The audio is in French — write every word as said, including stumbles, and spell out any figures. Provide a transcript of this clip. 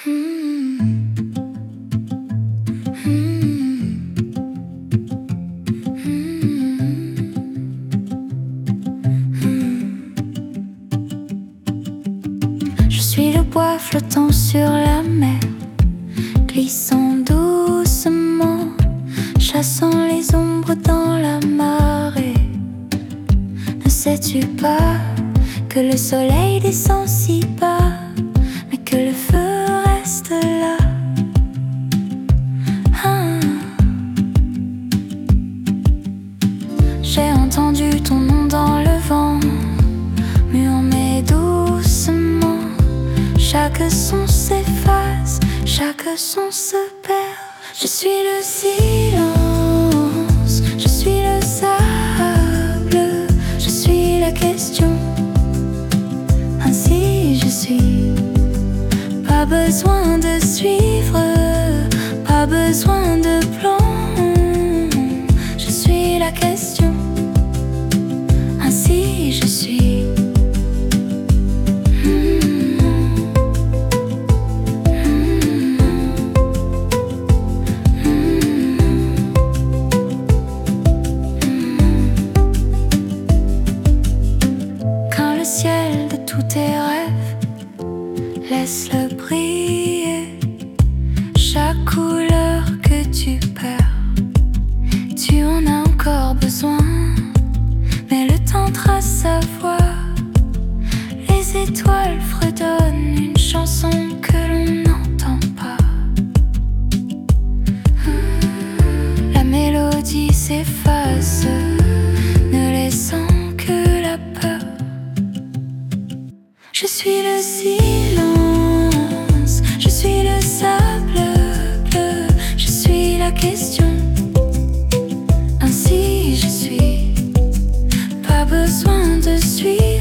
Je suis le bois flottant sur la mer, glissant doucement, chassant les ombres dans la marée. Ne sais-tu pas que le soleil descend si bas, mais que le feu reste là? Ah. J'ai entendu ton nom dans le vent, murmurer doucement. Chaque son s'efface, chaque son se perd. Je suis le silence, je suis le sable, je suis la question. Ainsi je suis. Pas besoin de suivre, pas besoin de plan. Je suis la question. Ainsi je suis. Le ciel de tous tes rêves, laisse-le briller. Chaque couleur que tu perds, tu en as encore besoin. Mais le temps trace sa voie. Les étoiles fredonnent une chanson que l'on n'entend pas. La mélodie s'efface, ne laissant que la peur. Je suis le silence, je suis le sable bleu, je suis la question. Ainsi je suis. Pas besoin de suivre.